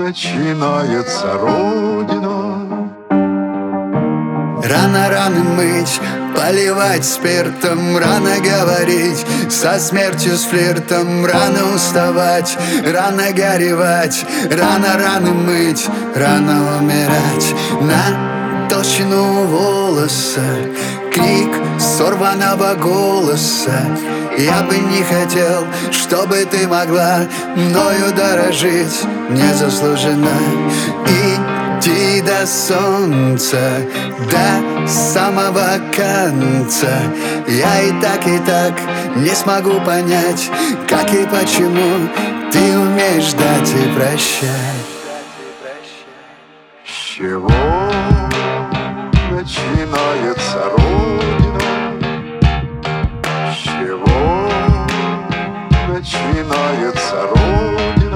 начинается Родина. Рано раны мыть, поливать спиртом, рано говорить со смертью, с флиртом, рано уставать, рано горевать, рано раны мыть, рано умирать. На толщину волоса крик сорванного голоса. Я бы не хотел, чтобы ты могла мною дорожить незаслуженно. Идти до солнца, до самого конца. Я и так не смогу понять, как и почему ты умеешь ждать и прощать. С чего начинается Родина? С чего начинается Родина?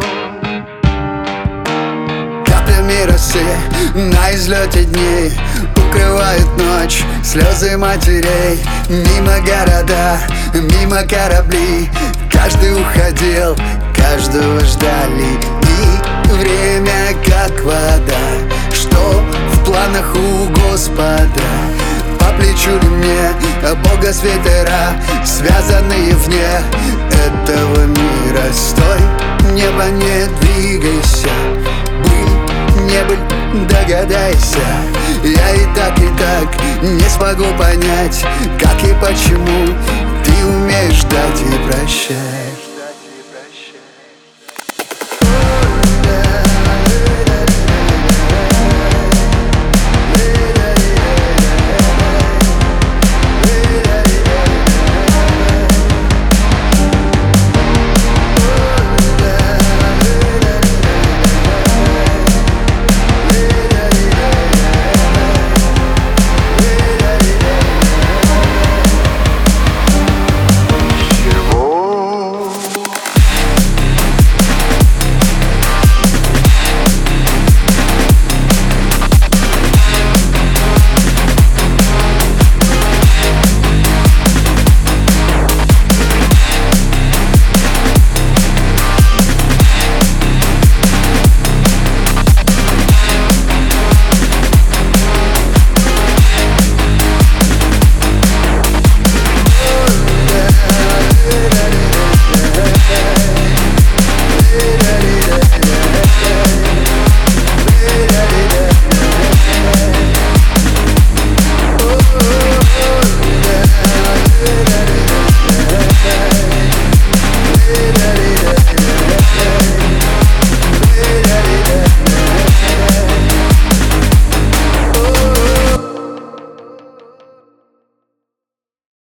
Каплями росы на излете дней укрывают ночь слезы матерей. Мимо города, мимо корабли, каждый уходил, каждого ждали. И время как вода, что в планах у Господа. По плечу ли мне Бога свитера, связанные вне этого мира. Стой, небо, не двигайся, быль, не быль, догадайся. Я и так не смогу понять, как и почему ты умеешь ждать и прощать.